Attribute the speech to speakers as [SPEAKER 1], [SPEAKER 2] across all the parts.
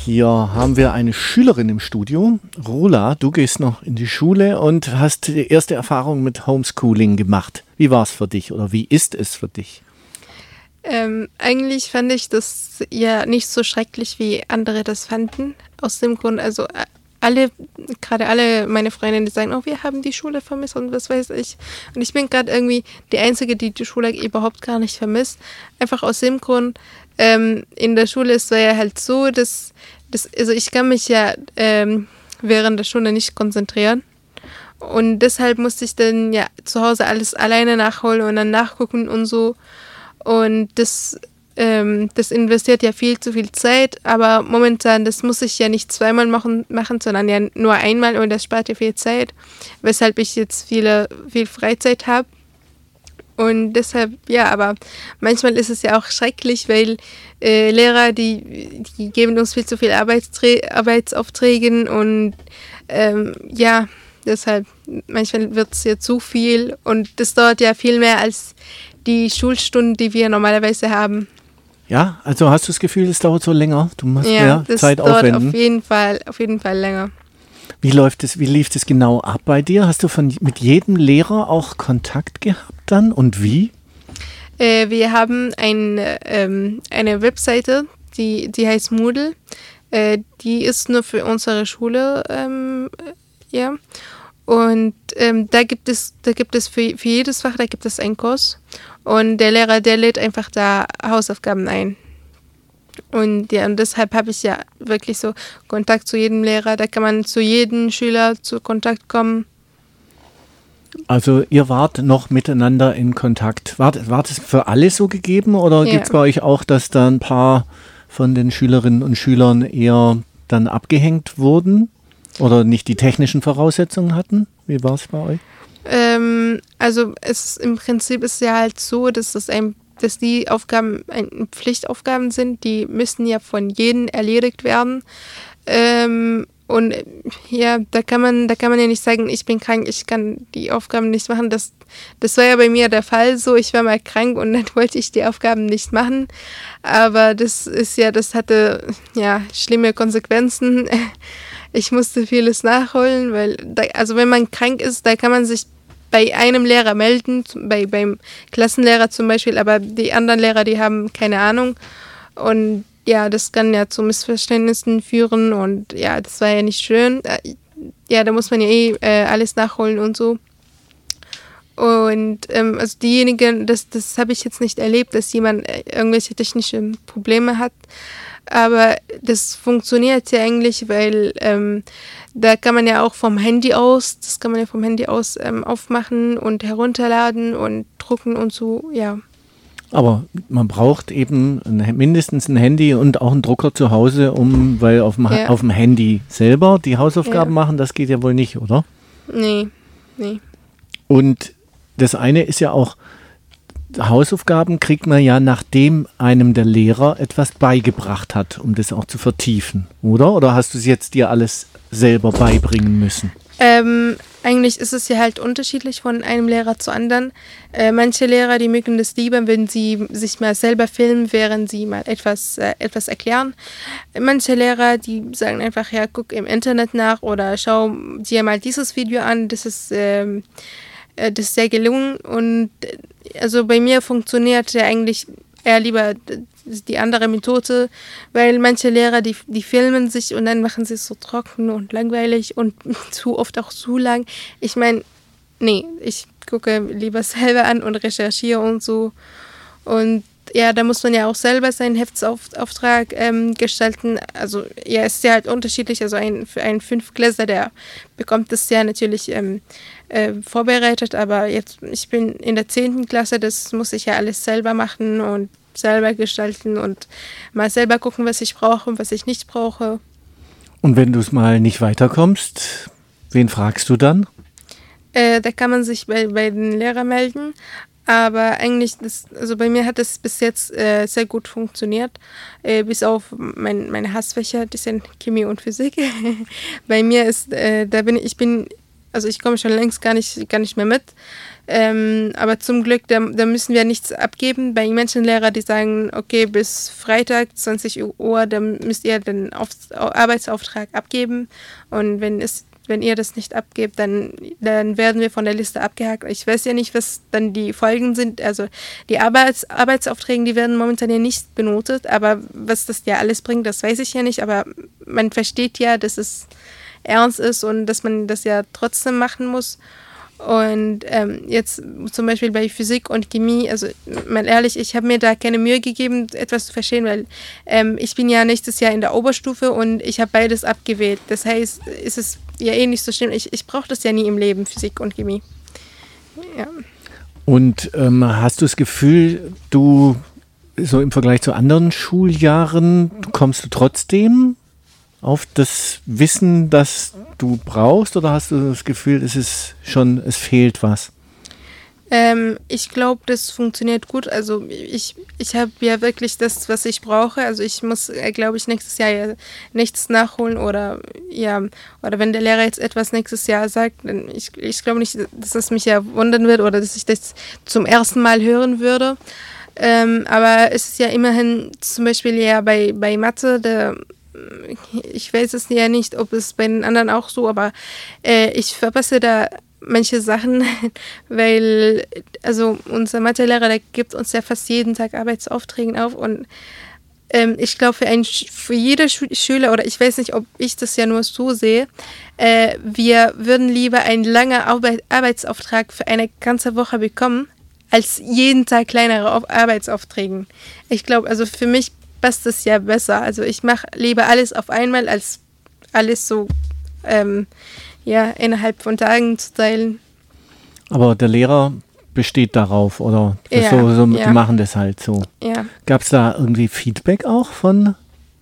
[SPEAKER 1] Hier haben wir eine Schülerin im Studio. Rola, du gehst noch in die Schule und hast die erste Erfahrung mit Homeschooling gemacht. Wie war es für dich oder wie ist es für dich?
[SPEAKER 2] Eigentlich fand ich das ja nicht so schrecklich, wie andere das fanden. Aus dem Grund, also gerade alle meine Freundinnen, die sagen, oh, wir haben die Schule vermisst und was weiß ich. Und ich bin gerade irgendwie die Einzige, die die Schule überhaupt gar nicht vermisst. Einfach aus dem Grund, in der Schule ist es ja halt so, also ich kann mich ja während der Schule nicht konzentrieren. Und deshalb musste ich dann ja zu Hause alles alleine nachholen und dann nachgucken und so. Und das investiert ja viel zu viel Zeit, aber momentan, das muss ich ja nicht zweimal machen, sondern ja nur einmal und das spart ja viel Zeit, weshalb ich jetzt viel Freizeit habe. Und deshalb, ja, aber manchmal ist es ja auch schrecklich, weil Lehrer, die geben uns viel zu viel Arbeitsaufträge und ja, deshalb, manchmal wird es ja zu viel und das dauert ja viel mehr als die Schulstunden, die wir normalerweise haben.
[SPEAKER 1] Ja, also hast du das Gefühl, es dauert so länger? Du musst mehr
[SPEAKER 2] das
[SPEAKER 1] Zeit
[SPEAKER 2] dauert
[SPEAKER 1] aufwenden?
[SPEAKER 2] Auf jeden Fall länger.
[SPEAKER 1] Wie lief das genau ab bei dir? Hast du mit jedem Lehrer auch Kontakt gehabt dann und wie?
[SPEAKER 2] Wir haben eine Webseite, die heißt Moodle. Die ist nur für unsere Schule, ja. Und da gibt es für jedes Fach, da gibt es einen Kurs. Und der Lehrer, der lädt einfach da Hausaufgaben ein. Und ja, und deshalb habe ich ja wirklich so Kontakt zu jedem Lehrer. Da kann man zu jedem Schüler zu Kontakt kommen.
[SPEAKER 1] Also ihr wart noch miteinander in Kontakt. War das für alle so gegeben oder gibt es bei euch auch, dass da ein paar von den Schülerinnen und Schülern eher dann abgehängt wurden oder nicht die technischen Voraussetzungen hatten? Wie war es bei euch?
[SPEAKER 2] Also im Prinzip ist es ja halt so, dass die Aufgaben Pflichtaufgaben sind, die müssen ja von jedem erledigt werden. Und ja, da kann man ja nicht sagen, ich bin krank, ich kann die Aufgaben nicht machen. Das war ja bei mir der Fall so. Ich war mal krank und dann wollte ich die Aufgaben nicht machen. Aber das hatte ja schlimme Konsequenzen. Ich musste vieles nachholen, weil also wenn man krank ist, da kann man sich bei einem Lehrer melden, beim Klassenlehrer zum Beispiel, aber die anderen Lehrer, die haben keine Ahnung. Und ja, das kann ja zu Missverständnissen führen und ja, das war ja nicht schön. Ja, da muss man ja alles nachholen und so. Und also diejenigen, das habe ich jetzt nicht erlebt, dass jemand irgendwelche technische Probleme hat. Aber das funktioniert ja eigentlich, weil da kann man ja auch vom Handy aus aufmachen und herunterladen und drucken und so, ja.
[SPEAKER 1] Aber man braucht eben mindestens ein Handy und auch einen Drucker zu Hause, weil auf dem Handy selber die Hausaufgaben machen, das geht ja wohl nicht, oder?
[SPEAKER 2] Nee.
[SPEAKER 1] Und das eine ist ja auch, Hausaufgaben kriegt man ja, nachdem einem der Lehrer etwas beigebracht hat, um das auch zu vertiefen, oder? Oder hast du es jetzt dir alles selber beibringen müssen?
[SPEAKER 2] Eigentlich ist es ja halt unterschiedlich von einem Lehrer zu anderen. Manche Lehrer, die mögen das lieber, wenn sie sich mal selber filmen, während sie mal etwas erklären. Manche Lehrer, die sagen einfach, ja, guck im Internet nach oder schau dir mal dieses Video an, das ist sehr gelungen. Und also bei mir funktioniert ja eigentlich eher lieber die andere Methode, weil manche Lehrer, die filmen sich und dann machen sie es so trocken und langweilig und zu oft auch zu lang. Ich meine, nee, ich gucke lieber selber an und recherchiere und so. Und ja, da muss man ja auch selber seinen Heftsauftrag gestalten. Also ja, es ist ja halt unterschiedlich. Also für einen Fünftklässler, der bekommt das ja natürlich vorbereitet, aber ich bin in der 10. Klasse, das muss ich ja alles selber machen und selber gestalten und mal selber gucken, was ich brauche und was ich nicht brauche.
[SPEAKER 1] Und wenn du es mal nicht weiterkommst, wen fragst du dann?
[SPEAKER 2] Da kann man sich bei den Lehrern melden, aber eigentlich, also bei mir hat es bis jetzt sehr gut funktioniert, bis auf meine Hassfächer, das sind Chemie und Physik. Bei mir ist, ich bin Also ich komme schon längst gar nicht mehr mit. Aber zum Glück, da müssen wir nichts abgeben. Bei manchen Lehrern, die sagen, okay, bis Freitag 20 Uhr, dann müsst ihr den Arbeitsauftrag abgeben. Und wenn ihr das nicht abgebt, dann werden wir von der Liste abgehakt. Ich weiß ja nicht, was dann die Folgen sind. Also die Arbeitsaufträge, die werden momentan ja nicht benotet. Aber was das ja alles bringt, das weiß ich ja nicht. Aber man versteht ja, dass es ernst ist und dass man das ja trotzdem machen muss. Und jetzt zum Beispiel bei Physik und Chemie, also mal ehrlich, ich habe mir da keine Mühe gegeben, etwas zu verstehen, weil ich bin ja nächstes Jahr in der Oberstufe und ich habe beides abgewählt. Das heißt, ist es ja eh nicht so schlimm. Ich brauche das ja nie im Leben, Physik und Chemie. Ja.
[SPEAKER 1] Und hast du das Gefühl, du so im Vergleich zu anderen Schuljahren, kommst du trotzdem auf das Wissen, das du brauchst, oder hast du das Gefühl, es fehlt was?
[SPEAKER 2] Ich glaube, das funktioniert gut. Also ich habe ja wirklich das, was ich brauche. Also ich muss, glaube ich, nächstes Jahr ja nichts nachholen oder wenn der Lehrer jetzt etwas nächstes Jahr sagt, dann ich glaube nicht, dass das mich ja wundern wird oder dass ich das zum ersten Mal hören würde. Aber es ist ja immerhin zum Beispiel ja bei Mathe, ich weiß es ja nicht, ob es bei den anderen auch so, aber ich verpasse da manche Sachen, weil also unser Mathelehrer, der gibt uns ja fast jeden Tag Arbeitsaufträge auf und ich glaube für jede Schüler, oder ich weiß nicht, ob ich das ja nur so sehe, wir würden lieber einen langen Arbeitsauftrag für eine ganze Woche bekommen, als jeden Tag kleinere Arbeitsaufträge. Ich glaube, also für mich passt das ja besser. Also ich mache lieber alles auf einmal, als alles so innerhalb von Tagen zu teilen.
[SPEAKER 1] Aber der Lehrer besteht darauf, oder? Die machen das halt so.
[SPEAKER 2] Ja.
[SPEAKER 1] Gab es da irgendwie Feedback auch von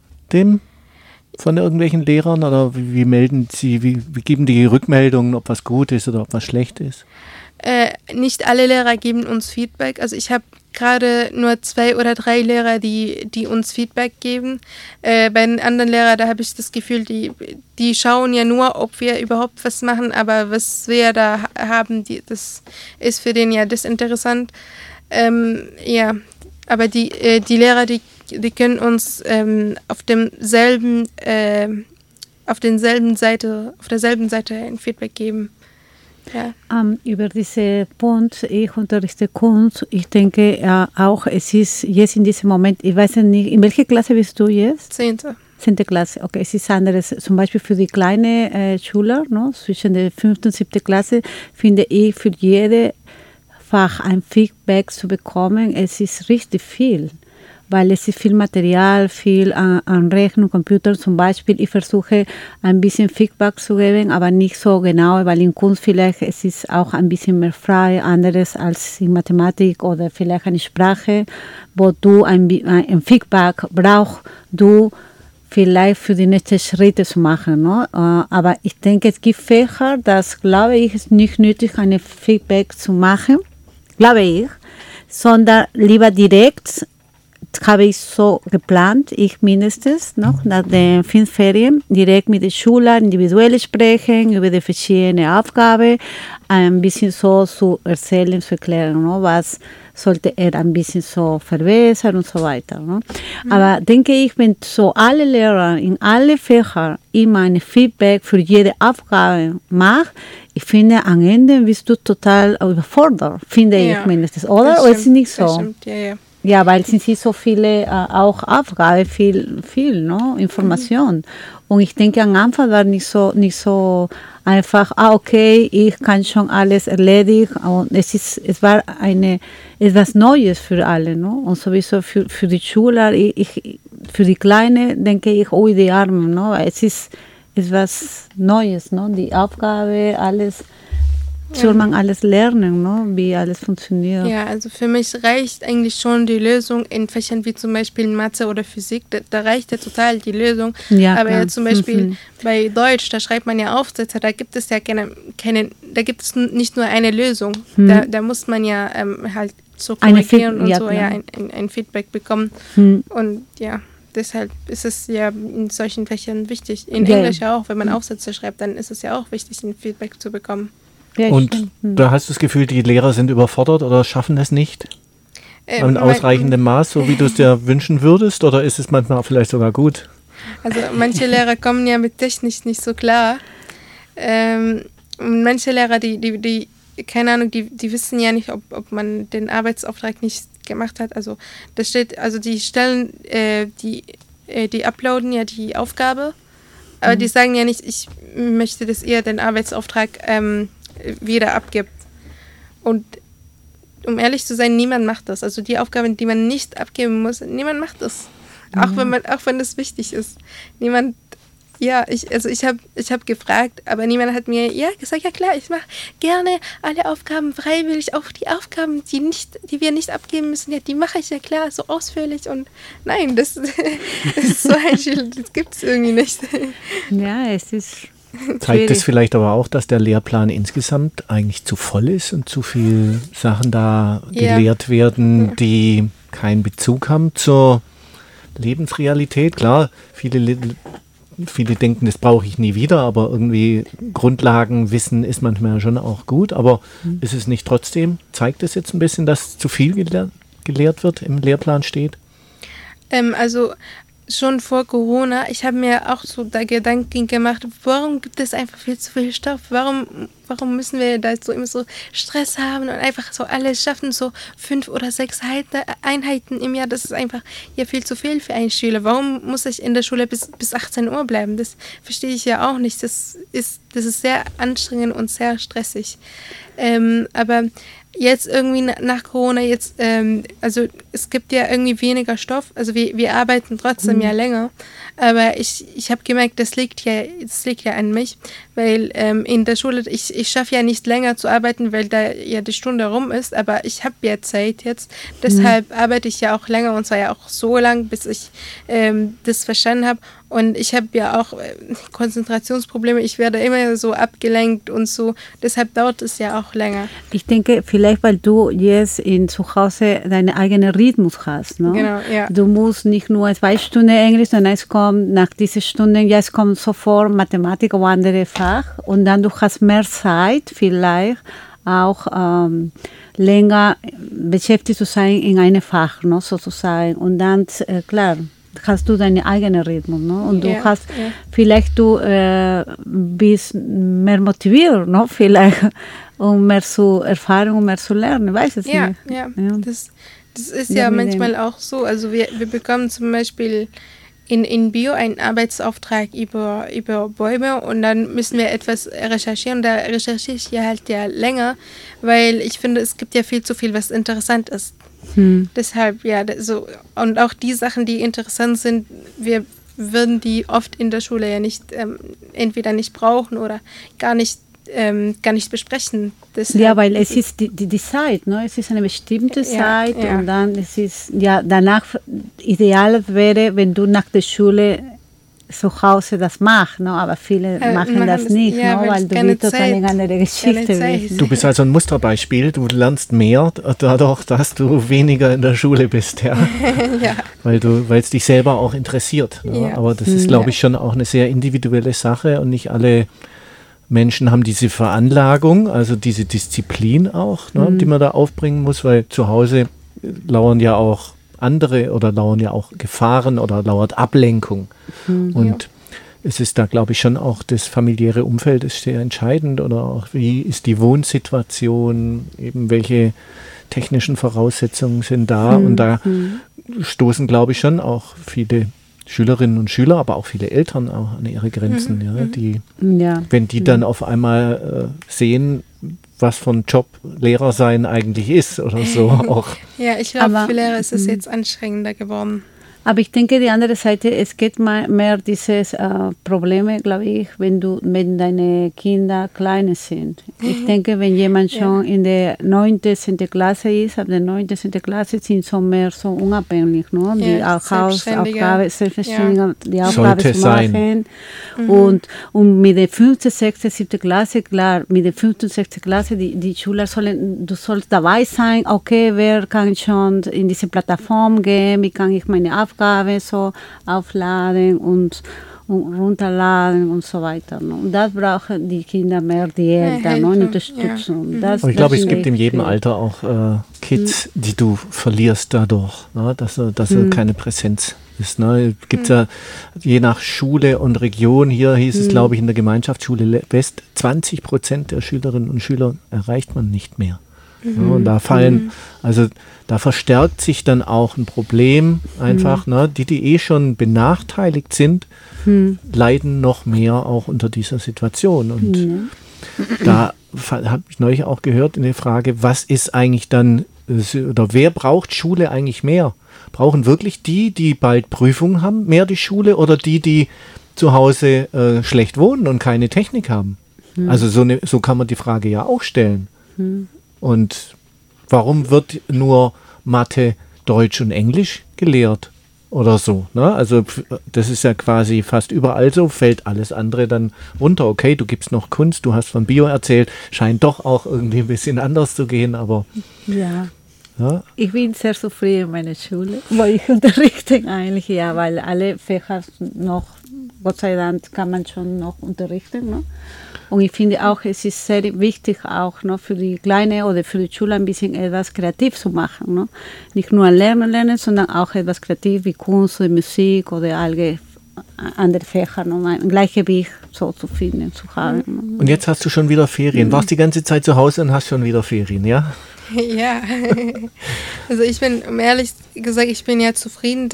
[SPEAKER 1] irgendwelchen Lehrern? Oder wie melden sie, wie geben die Rückmeldungen, ob was gut ist oder ob was schlecht ist?
[SPEAKER 2] Nicht alle Lehrer geben uns Feedback. Also ich habe gerade nur 2 oder 3 Lehrer, die uns Feedback geben. Bei den anderen Lehrern, da habe ich das Gefühl, die schauen ja nur, ob wir überhaupt was machen, aber was wir da haben, das ist für den ja desinteressant. Aber die Lehrer, die können uns auf derselben Seite ein Feedback geben. Ja.
[SPEAKER 3] Über diesen Punkt, ich unterrichte Kunst. Ich denke auch, es ist jetzt in diesem Moment, ich weiß nicht, in welcher Klasse bist du jetzt?
[SPEAKER 2] 10.
[SPEAKER 3] 10. Klasse, okay. Es ist anderes, zum Beispiel für die kleinen Schüler, no, zwischen der 5. und 7. Klasse, finde ich, für jede Fach ein Feedback zu bekommen, es ist richtig viel. Weil es ist viel Material, viel an Rechnen, Computer zum Beispiel. Ich versuche ein bisschen Feedback zu geben, aber nicht so genau, weil in Kunst vielleicht es ist auch ein bisschen mehr frei, anderes als in Mathematik oder vielleicht eine Sprache, wo du ein Feedback brauchst, du vielleicht für die nächsten Schritte zu machen. No? Aber ich denke, es gibt Fächer, das glaube ich, ist nicht nötig, ein Feedback zu machen, glaube ich, sondern lieber direkt. Habe ich so geplant, ich mindestens noch nach den 5 Ferien direkt mit den Schülern individuell sprechen über die verschiedenen Aufgaben, ein bisschen so zu erzählen, zu erklären, no? Was sollte er ein bisschen so verbessern und so weiter. No? Aber denke ich, wenn so alle Lehrer in alle Fächer immer ein Feedback für jede Aufgabe machen, ich finde, am Ende bist du total überfordert, finde ich mindestens, oder? Oder ist es nicht so?
[SPEAKER 2] Das stimmt, ja.
[SPEAKER 3] Ja, weil es sind so viele auch Aufgaben, viel no? Information. Und ich denke, am Anfang war nicht so einfach, okay, ich kann schon alles erledigen. Und es war etwas Neues für alle. No? Und sowieso für die Schüler, für die Kleinen denke ich, die Armen. No? Es ist etwas Neues, no? Die Aufgabe, alles. Soll man alles lernen, no? Wie alles funktioniert.
[SPEAKER 2] Ja, also für mich reicht eigentlich schon die Lösung in Fächern wie zum Beispiel Mathe oder Physik. Da reicht ja total die Lösung. Ja, aber ja, zum Beispiel bei Deutsch, da schreibt man ja Aufsätze, da gibt es ja da gibt es nicht nur eine Lösung. Da muss man ja halt so korrigieren und so ein Feedback bekommen. Und ja, deshalb ist es ja in solchen Fächern wichtig. In Englisch ja auch, wenn man Aufsätze schreibt, dann ist es ja auch wichtig, ein Feedback zu bekommen.
[SPEAKER 3] Ja,
[SPEAKER 1] und da hast du das Gefühl, die Lehrer sind überfordert oder schaffen das nicht? In ausreichendem Maß, so wie du es dir wünschen würdest? Oder ist es manchmal vielleicht sogar gut?
[SPEAKER 2] Also manche Lehrer kommen ja mit Technik nicht so klar. Manche Lehrer, die keine Ahnung, die wissen ja nicht, ob man den Arbeitsauftrag nicht gemacht hat. Also das steht, also die stellen, die uploaden ja die Aufgabe, aber die sagen ja nicht, ich möchte, dass ihr den Arbeitsauftrag wieder abgibt. Und um ehrlich zu sein, niemand macht das. Also die Aufgaben, die man nicht abgeben muss, niemand macht das. Auch wenn das wichtig ist. Niemand, ich habe gefragt, aber niemand hat mir gesagt, ja klar, ich mache gerne alle Aufgaben freiwillig, auch die Aufgaben, die wir nicht abgeben müssen, ja, die mache ich ja klar, so ausführlich und nein, das ist so ein Schild, das gibt es irgendwie nicht.
[SPEAKER 3] Ja, es ist...
[SPEAKER 1] Zeigt es vielleicht aber auch, dass der Lehrplan insgesamt eigentlich zu voll ist und zu viele Sachen da gelehrt werden, die keinen Bezug haben zur Lebensrealität. Klar, viele denken, das brauche ich nie wieder, aber irgendwie Grundlagenwissen ist manchmal schon auch gut. Aber ist es nicht trotzdem, zeigt es jetzt ein bisschen, dass zu viel gelehrt wird, im Lehrplan steht?
[SPEAKER 2] Also schon vor Corona, ich habe mir auch so da Gedanken gemacht, warum gibt es einfach viel zu viel Stoff? Warum müssen wir da so immer so Stress haben und einfach so alles schaffen, so 5 oder 6 Einheiten im Jahr, das ist einfach ja viel zu viel für einen Schüler. Warum muss ich in der Schule bis 18 Uhr bleiben? Das verstehe ich ja auch nicht. Das ist sehr anstrengend und sehr stressig. Aber jetzt irgendwie nach Corona, also es gibt ja irgendwie weniger Stoff, also wir arbeiten trotzdem ja länger, aber ich habe gemerkt, das liegt ja an mich, weil in der Schule, ich schaffe ja nicht länger zu arbeiten, weil da ja die Stunde rum ist, aber ich habe ja Zeit jetzt, deshalb arbeite ich ja auch länger und zwar ja auch so lang, bis ich das verstanden habe. Und ich habe ja auch Konzentrationsprobleme, ich werde immer so abgelenkt und so, deshalb dauert es ja auch länger.
[SPEAKER 3] Ich denke, vielleicht weil du jetzt zu Hause deinen eigenen Rhythmus hast. Ne?
[SPEAKER 2] Genau, ja.
[SPEAKER 3] Du musst nicht nur 2 Stunden Englisch, sondern es kommt nach diesen Stunden, es kommt sofort Mathematik oder andere Fach und dann du hast mehr Zeit vielleicht auch länger beschäftigt zu sein in einem Fach, ne, sozusagen. Und dann, klar, hast du deinen eigenen Rhythmus, ne? Und du hast, vielleicht du bist mehr motiviert, ne? Vielleicht, um mehr zu erfahren und mehr zu lernen, weiß es nicht.
[SPEAKER 2] Ja. Das ist ja manchmal auch so. Also wir bekommen zum Beispiel in Bio einen Arbeitsauftrag über Bäume und dann müssen wir etwas recherchieren. Da recherchiere ich halt ja länger, weil ich finde, es gibt ja viel zu viel, was interessant ist. Deshalb, und auch die Sachen, die interessant sind, wir würden die oft in der Schule ja nicht, entweder nicht brauchen oder gar nicht besprechen. Deshalb,
[SPEAKER 3] ja, weil es ist die Zeit, ne? Es ist eine bestimmte Zeit und dann es ist, danach ideal wäre, wenn du nach der Schule zu Hause das machst, ne? Aber viele machen das nicht, ne? Weil du wie total eine andere Geschichte bist.
[SPEAKER 1] Du bist also ein Musterbeispiel, du lernst mehr dadurch, dass du weniger in der Schule bist, weil es dich selber auch interessiert. Ne? Aber das ist, glaube ich, schon auch eine sehr individuelle Sache und nicht alle Menschen haben diese Veranlagung, also diese Disziplin auch, ne, die man da aufbringen muss, weil zu Hause lauern ja auch andere oder lauern ja auch Gefahren oder lauert Ablenkung. Und es ist da, glaube ich, schon auch das familiäre Umfeld ist sehr entscheidend oder auch wie ist die Wohnsituation, eben welche technischen Voraussetzungen sind da und da stoßen, glaube ich, schon auch viele Schülerinnen und Schüler, aber auch viele Eltern auch an ihre Grenzen, wenn die dann auf einmal sehen, was für ein Job Lehrer sein eigentlich ist oder so auch.
[SPEAKER 2] Ja, ich glaube, für Lehrer ist es jetzt anstrengender geworden.
[SPEAKER 3] Aber ich denke, die andere Seite, es geht mehr dieses Probleme, glaube ich, wenn deine Kinder klein sind. Ich denke, wenn jemand schon in der 9., 10. Klasse ist, ab der 9., 10. Klasse sind so mehr so unabhängig, ne? Die Hausaufgabe, selbstständig die Aufgabe zu machen. Und mit der 5., 6., 7. Klasse, klar, mit der 5. und 6. Klasse, die Schüler du sollst dabei sein, okay, wer kann schon in diese Plattform gehen, wie kann ich meine Aufgabe Aufgaben so aufladen und runterladen und so weiter. Ne? Und das brauchen die Kinder mehr, die Eltern, ne? Unterstützung.
[SPEAKER 1] Ja. Aber ich glaube, es gibt in jedem Alter auch Kids, die du verlierst dadurch, ne? dass keine Präsenz ist. Ne? Gibt ja je nach Schule und Region, hier hieß es, glaube ich, in der Gemeinschaftsschule West, 20% der Schülerinnen und Schüler erreicht man nicht mehr. Ja, und da da verstärkt sich dann auch ein Problem einfach, ne? Die schon benachteiligt sind, leiden noch mehr auch unter dieser Situation. Und da habe ich neulich auch gehört in der Frage, was ist eigentlich dann, oder wer braucht Schule eigentlich mehr? Brauchen wirklich die bald Prüfungen haben, mehr die Schule, oder die zu Hause schlecht wohnen und keine Technik haben? Also so kann man die Frage ja auch stellen. Und warum wird nur Mathe, Deutsch und Englisch gelehrt oder so? Ne? Also das ist ja quasi fast überall so, fällt alles andere dann runter. Okay, du gibst noch Kunst, du hast von Bio erzählt, scheint doch auch irgendwie ein bisschen anders zu gehen, aber... Ja.
[SPEAKER 3] Ich bin sehr zufrieden in meiner Schule, wo ich unterrichte eigentlich, weil alle Fächer noch, Gott sei Dank, kann man schon noch unterrichten. Ne? Und ich finde auch, es ist sehr wichtig, auch noch für die Kleine oder für die Schule ein bisschen etwas kreativ zu machen. Ne? Nicht nur lernen, sondern auch etwas kreativ wie Kunst oder Musik oder andere Fächer, um ein Gleichgewicht so zu finden, zu haben.
[SPEAKER 1] Und jetzt hast du schon wieder Ferien. Warst die ganze Zeit zu Hause und hast schon wieder Ferien, ja?
[SPEAKER 2] Ja, also ich bin, um ehrlich gesagt, ich bin ja zufrieden,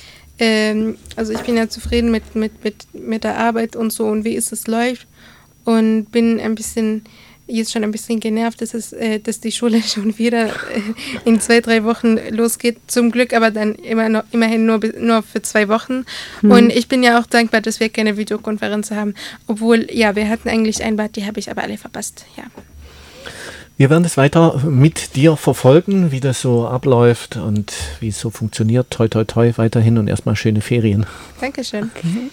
[SPEAKER 2] also ich bin ja zufrieden mit der Arbeit und so und wie es läuft. Und bin jetzt schon ein bisschen genervt, dass die Schule schon wieder in 2-3 Wochen losgeht. Zum Glück, aber dann immerhin nur für 2 Wochen. Und ich bin ja auch dankbar, dass wir keine Videokonferenz haben. Obwohl, ja, wir hatten eigentlich ein Bad, die habe ich aber alle verpasst. Ja.
[SPEAKER 1] Wir werden das weiter mit dir verfolgen, wie das so abläuft und wie es so funktioniert. Toi, toi, toi weiterhin und erstmal schöne Ferien.
[SPEAKER 2] Dankeschön.
[SPEAKER 3] Okay.